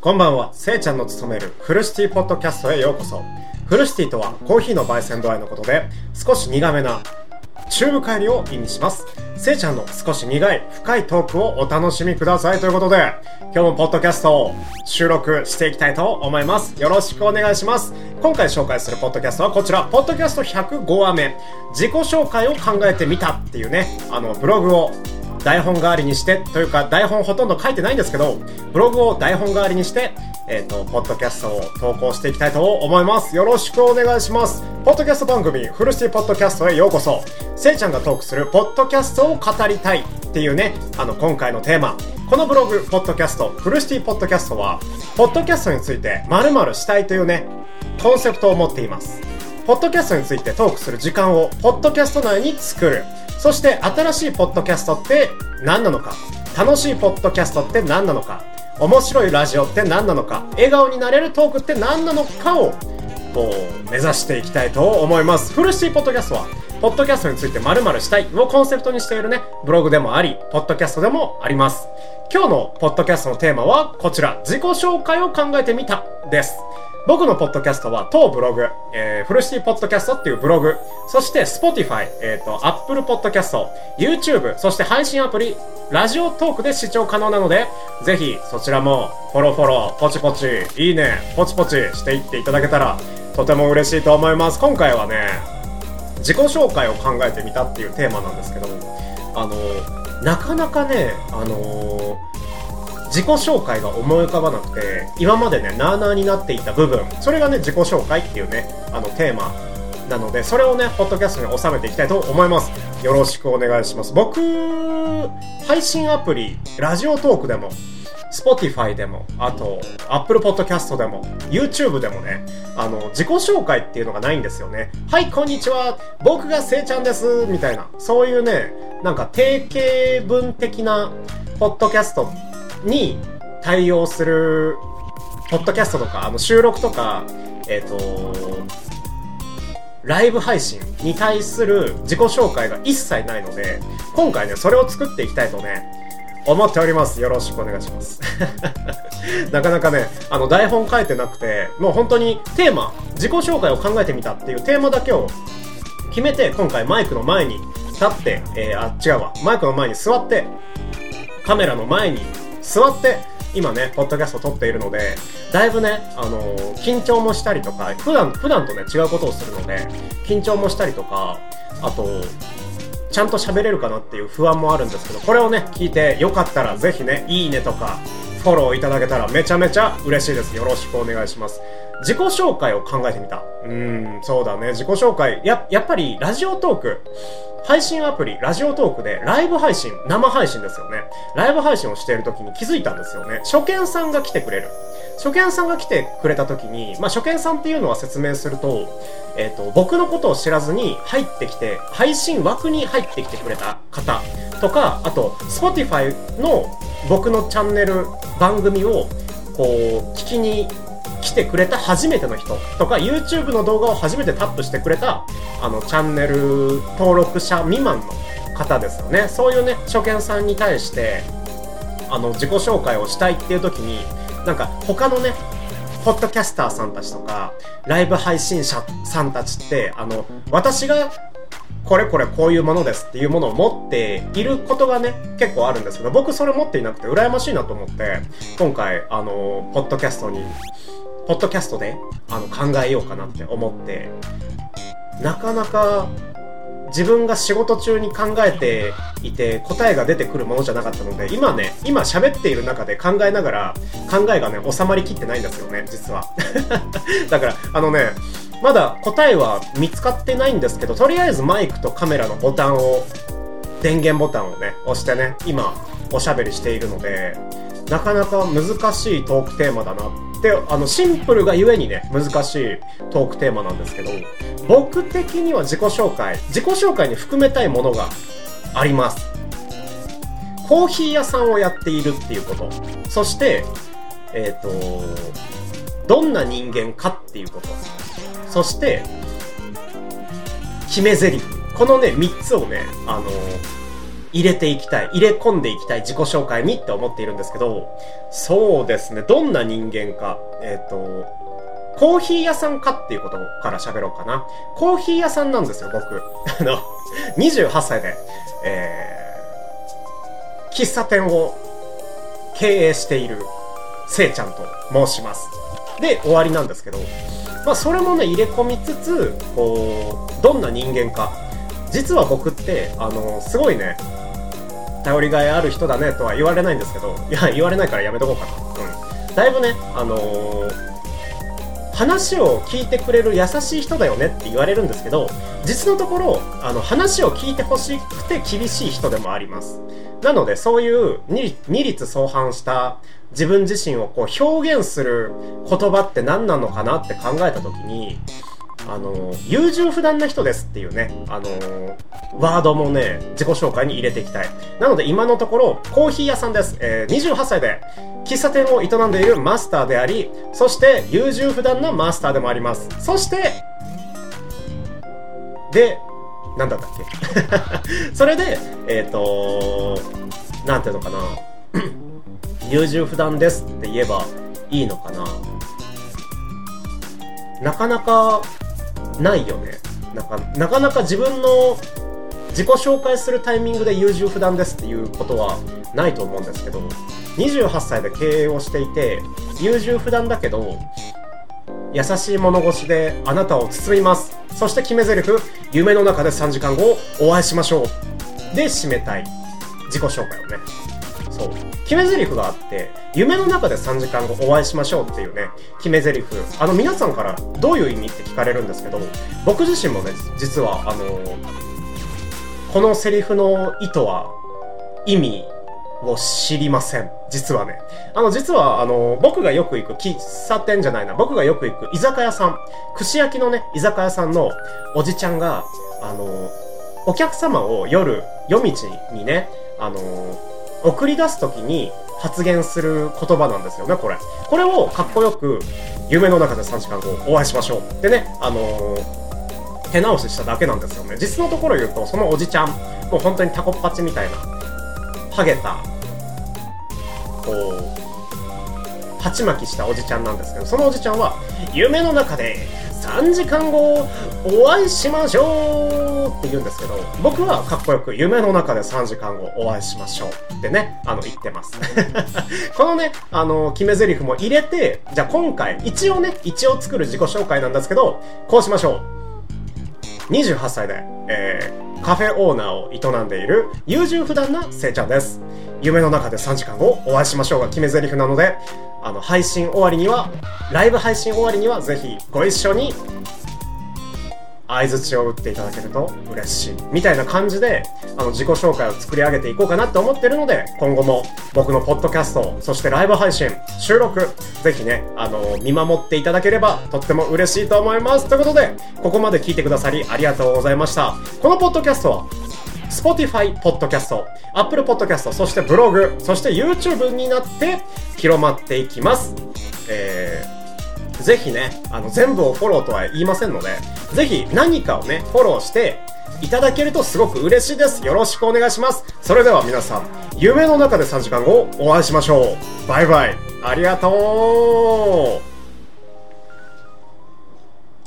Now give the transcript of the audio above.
こんばんは、せいちゃんの務めるフルシティポッドキャストへようこそ。フルシティとはコーヒーの焙煎度合いのことで、少し苦めな中部帰りを意味します。せいちゃんの少し苦い深いトークをお楽しみくださいということで、今日もポッドキャストを収録していきたいと思います。よろしくお願いします。今回紹介するポッドキャストはこちら、ポッドキャスト105話目、自己紹介を考えてみたっていうね、ブログを台本代わりにしてというか、台本ほとんど書いてないんですけど、ブログを台本代わりにしてポッドキャストを投稿していきたいと思います。よろしくお願いします。ポッドキャスト番組フルシティポッドキャストへようこそ。せいちゃんがトークするポッドキャストを語りたいっていうね、今回のテーマ、このブログポッドキャストフルシティポッドキャストはポッドキャストについて〇〇したいというねコンセプトを持っています。ポッドキャストについてトークする時間をポッドキャスト内に作る。そして新しいポッドキャストって何なのか、楽しいポッドキャストって何なのか、面白いラジオって何なのか、笑顔になれるトークって何なのかを目指していきたいと思います。フルシティポッドキャストはポッドキャストについて〇〇したいをコンセプトにしているねブログでもあり、ポッドキャストでもあります。今日のポッドキャストのテーマはこちら、自己紹介を考えてみたです。僕のポッドキャストは当ブログ、フルシティポッドキャストっていうブログ、そして Spotify、Apple Podcast、YouTube、そして配信アプリ、ラジオトークで視聴可能なので、ぜひそちらもフォロー、ポチポチ、いいね、ポチポチしていっていただけたらとても嬉しいと思います。今回はね、自己紹介を考えてみたっていうテーマなんですけど、なかなかね、自己紹介が思い浮かばなくて、今までねなーなーになっていた部分、それがね自己紹介っていうねテーマなので、それをねポッドキャストに収めていきたいと思います。よろしくお願いします。僕配信アプリラジオトークでも Spotify でも、あと Apple Podcast でも YouTube でもね自己紹介っていうのがないんですよね。はい、こんにちは、僕がせいちゃんですみたいな、そういうねなんか定型文的なポッドキャストに対応するポッドキャストとか収録とかライブ配信に対する自己紹介が一切ないので、今回ねそれを作っていきたいとね思っております。よろしくお願いしますなかなかね台本書いてなくて、もう本当にテーマ、自己紹介を考えてみたっていうテーマだけを決めて、今回マイクの前に立って、マイクの前に座ってカメラの前に座って今ねポッドキャスト撮っているので、だいぶね緊張もしたりとか、普段とね違うことをするので緊張もしたりとか、あとちゃんと喋れるかなっていう不安もあるんですけど、これをね聞いてよかったらぜひねいいねとかフォローいただけたらめちゃめちゃ嬉しいです。よろしくお願いします。自己紹介を考えてみた。そうだね、自己紹介、やっぱりラジオトーク、配信アプリラジオトークでライブ配信、生配信ですよね。ライブ配信をしている時に気づいたんですよね。初見さんが来てくれる。初見さんが来てくれた時に、初見さんっていうのは説明すると、僕のことを知らずに入ってきて、配信枠に入ってきてくれた方とか、あと Spotify の僕のチャンネル番組を聞きに来てくれた初めての人とか、 YouTube の動画を初めてタップしてくれたチャンネル登録者未満の方ですよね。そういうね初見さんに対して自己紹介をしたいっていう時に、なんか他のねポッドキャスターさんたちとかライブ配信者さんたちって私がこれこういうものですっていうものを持っていることがね結構あるんですけど、僕それ持っていなくて羨ましいなと思って、今回ポッドキャストで考えようかなって思って、なかなか自分が仕事中に考えていて答えが出てくるものじゃなかったので、今喋っている中で考えながら考えがね収まりきってないんですよね実はだからまだ答えは見つかってないんですけど、とりあえずマイクとカメラのボタンを、電源ボタンをね押してね今おしゃべりしているので、なかなか難しいトークテーマだなってシンプルがゆえにね難しいトークテーマなんですけど、僕的には自己紹介に含めたいものがあります。コーヒー屋さんをやっているっていうこと、そしてどんな人間かっていうこと、そして決め台詞、このね3つをね入れていきたい、入れ込んでいきたい自己紹介にって思っているんですけど、そうですね、どんな人間か、コーヒー屋さんかっていうことから喋ろうかな。コーヒー屋さんなんですよ、僕。28歳で、喫茶店を経営しているせいちゃんと申します。で、終わりなんですけど、まあそれもね、入れ込みつつ、こう、どんな人間か。実は僕って、すごいね、頼りがいある人だねとは言われないんですけど、いや、言われないからやめとこうかな。だいぶね、話を聞いてくれる優しい人だよねって言われるんですけど、実のところ、話を聞いてほしくて厳しい人でもあります。なので、そういう二律相反した自分自身をこう表現する言葉って何なのかなって考えたときに、優柔不断な人ですっていうね、ワードもね、自己紹介に入れていきたい。なので今のところ、コーヒー屋さんです。28歳で、喫茶店を営んでいるマスターであり、そして優柔不断なマスターでもあります。そして、で、なんだったっけそれで、なんていうのかな。優柔不断ですって言えばいいのかな。なかなか、ないよね。なかなか自分の自己紹介するタイミングで優柔不断ですっていうことはないと思うんですけど、28歳で経営をしていて、優柔不断だけど、優しい物腰であなたを包みます。そして決め台詞、夢の中で3時間後お会いしましょう。で締めたい自己紹介をね。そう。決め台詞があって、夢の中で3時間後お会いしましょうっていうね、決め台詞。皆さんからどういう意味って聞かれるんですけど、僕自身もね、実は、このセリフの意味を知りません。実はね。実は、僕がよく行く喫茶店じゃないな、僕がよく行く居酒屋さん、串焼きのね、居酒屋さんのおじちゃんが、お客様を夜道にね、送り出すときに発言する言葉なんですよね、これ。これをかっこよく、夢の中で3時間後お会いしましょうってね、手直ししただけなんですよね。実のところ言うと、そのおじちゃん、もう本当にタコっぱちみたいな、ハゲた、こう、鉢巻きしたおじちゃんなんですけど、そのおじちゃんは、夢の中で3時間後お会いしましょうって言うんですけど、僕はかっこよく夢の中で3時間後お会いしましょうってね、言ってます。このね、決め台詞も入れて、じゃあ今回、一応作る自己紹介なんですけど、こうしましょう。28歳で、カフェオーナーを営んでいる優柔不断なせいちゃんです。夢の中で3時間後お会いしましょうが決め台詞なので、配信終わりには、ライブ配信終わりにはぜひご一緒に相槌を打っていただけると嬉しいみたいな感じで自己紹介を作り上げていこうかなって思ってるので、今後も僕のポッドキャスト、そしてライブ配信、収録ぜひね見守っていただければとっても嬉しいと思います。ということで、ここまで聞いてくださりありがとうございました。このポッドキャストはSpotify ポッドキャスト、Apple ポッドキャスト、そしてブログ、そして YouTube になって広まっていきます。ぜひね、全部をフォローとは言いませんので、ぜひ何かをね、フォローしていただけるとすごく嬉しいです。よろしくお願いします。それでは皆さん、夢の中で3時間後お会いしましょう。バイバイ。ありがとう。